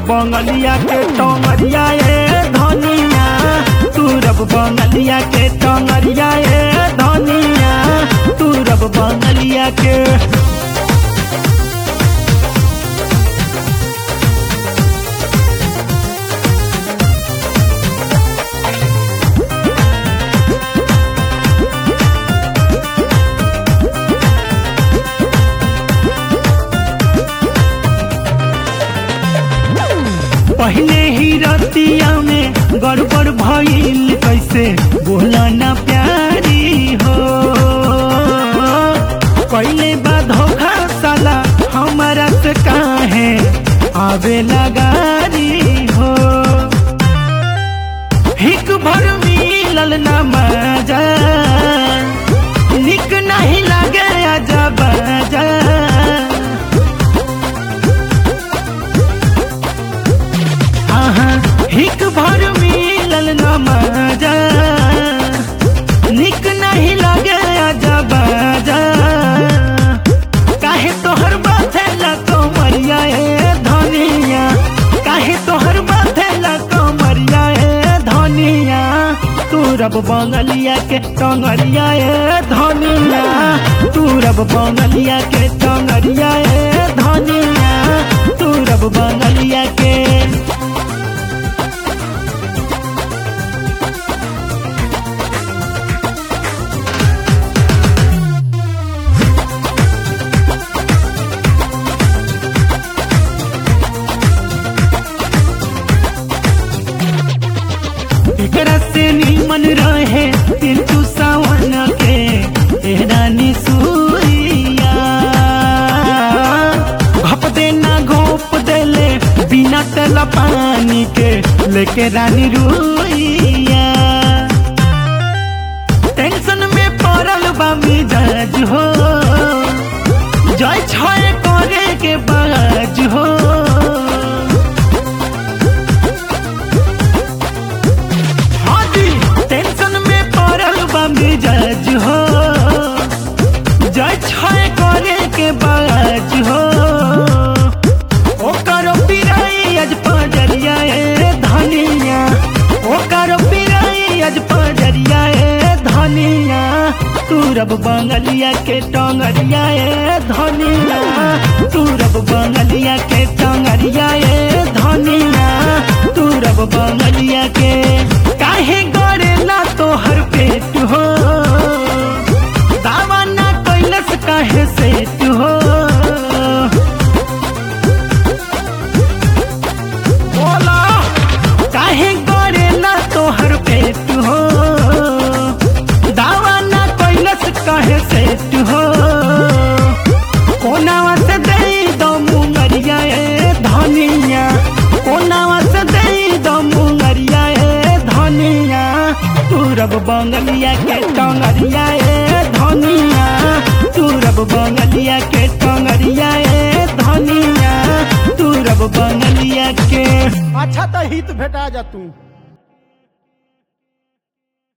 बंगलिया के टंगरिया ए धनिया, तुरब बंगलिया के टंगरिया ए धनिया, तुरब बंगलिया के। पहले ही रतिया में गड़बड़ भइल, कैसे बोला ना प्यारी हो, पहले बाद धोखा साला हमारा से काहे आवे लगारी हो, हिक भर मिलल ना मजा, निक नहीं लगे आजा बाजा, हिक भर मिलल न मजा, निक नहीं लगे आजा बाजा, काहे तोहर बाथेला कमरिया ए धनिया, काहे तोहर बाथेला कमरिया ए धनिया, तुरब बंगलिया के टंगरिया ए धनिया, तुरब बंगलिया के टंगरिया ए धनिया, तुरब बंगलिया के। एकरा से नीमन रहे पिंटू सावन के एहरानी सुइया, घप देना घोप देले बिना तेल पानी के लेके रानी रुइया, टेंशन में पड़ल बा मिजाज हो, जय छय करे के बाज हो, मिजाज हो, जय छय करे के बाज हो, ओ करो पिराई आज पजरिया ए धनिया, ओ करो पिराई आज पजरिया ए धनिया, तुरब बंगलिया के टंगरिया ए धनिया, तुरब बंगलिया के टंगरिया ए धनिया, तुरब बंगलिया के। काहे गरेला तोहर पेट हो, दावा ना कैलस काहे सेट हो, बोला काहे गरेला तोहर पेट हो, दावा ना कैलस काहे सेट हो, कोनावा से दे दो मुंगरिया ए धनिया, कोनावा से दे दो मुंगरिया ए धनिया, तुरब बंगलिया के टंगरिया ए धनिया, तुरब बंगलिया के टंगरिया ए धनिया, तुरब बंगलिया के। अच्छा तो हित भेटा जा तू।